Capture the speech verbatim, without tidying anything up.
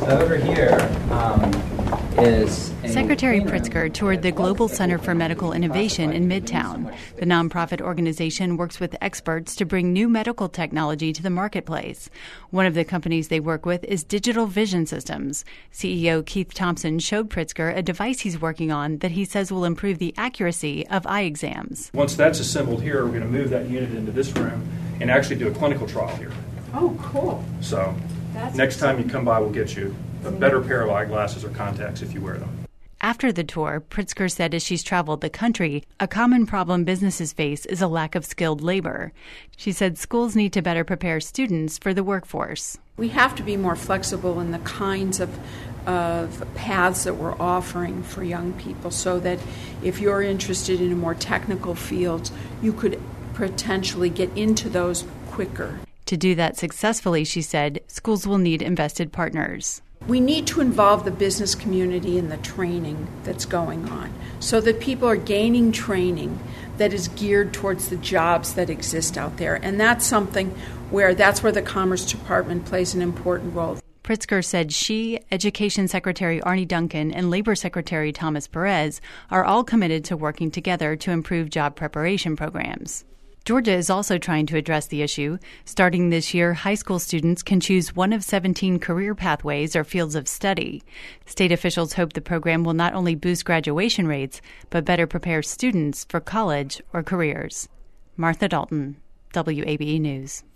over here um, is... Secretary Pritzker toured the Global Center for Medical Innovation in Midtown. The nonprofit organization works with experts to bring new medical technology to the marketplace. One of the companies they work with is Digital Vision Systems. C E O Keith Thompson showed Pritzker a device he's working on that he says will improve the accuracy of eye exams. Once that's assembled here, we're going to move that unit into this room and actually do a clinical trial here. Oh, cool. So That's next time you come by, we'll get you a better pair of eyeglasses or contacts if you wear them. After the tour, Pritzker said as she's traveled the country, a common problem businesses face is a lack of skilled labor. She said schools need to better prepare students for the workforce. We have to be more flexible in the kinds of, of paths that we're offering for young people so that if you're interested in a more technical field, you could potentially get into those quicker. To do that successfully, she said, schools will need invested partners. We need to involve the business community in the training that's going on so that people are gaining training that is geared towards the jobs that exist out there. And that's something where that's where the Commerce Department plays an important role. Pritzker said she, Education Secretary Arne Duncan, and Labor Secretary Thomas Perez are all committed to working together to improve job preparation programs. Georgia is also trying to address the issue. Starting this year, high school students can choose one of seventeen career pathways or fields of study. State officials hope the program will not only boost graduation rates, but better prepare students for college or careers. Martha Dalton, W A B E News.